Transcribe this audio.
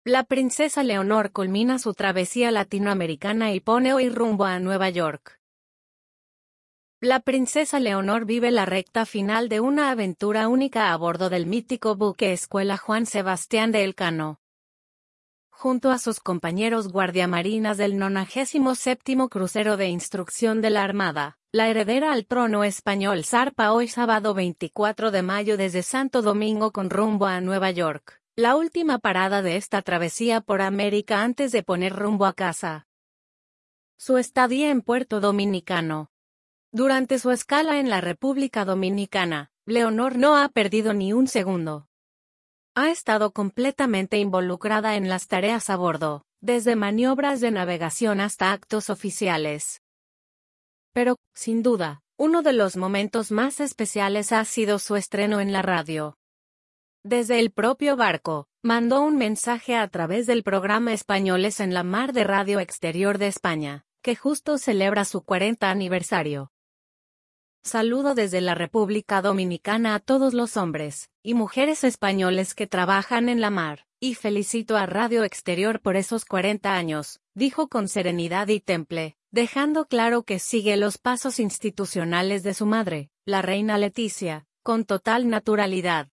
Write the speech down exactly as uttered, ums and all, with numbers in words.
La princesa Leonor culmina su travesía latinoamericana y pone hoy rumbo a Nueva York. La princesa Leonor vive la recta final de una aventura única a bordo del mítico buque escuela Juan Sebastián de Elcano. Junto a sus compañeros guardiamarinas del nonagésimo séptimo crucero de instrucción de la Armada, la heredera al trono español zarpa hoy sábado veinticuatro de mayo desde Santo Domingo con rumbo a Nueva York, la última parada de esta travesía por América antes de poner rumbo a casa. Su estadía en Puerto Dominicano. Durante su escala en la República Dominicana, Leonor no ha perdido ni un segundo. Ha estado completamente involucrada en las tareas a bordo, desde maniobras de navegación hasta actos oficiales. Pero, sin duda, uno de los momentos más especiales ha sido su estreno en la radio. Desde el propio barco, mandó un mensaje a través del programa Españoles en la Mar de Radio Exterior de España, que justo celebra su cuarenta aniversario. Saludo desde la República Dominicana a todos los hombres y mujeres españoles que trabajan en la mar, y felicito a Radio Exterior por esos cuarenta años, dijo con serenidad y temple, dejando claro que sigue los pasos institucionales de su madre, la reina Leticia, con total naturalidad.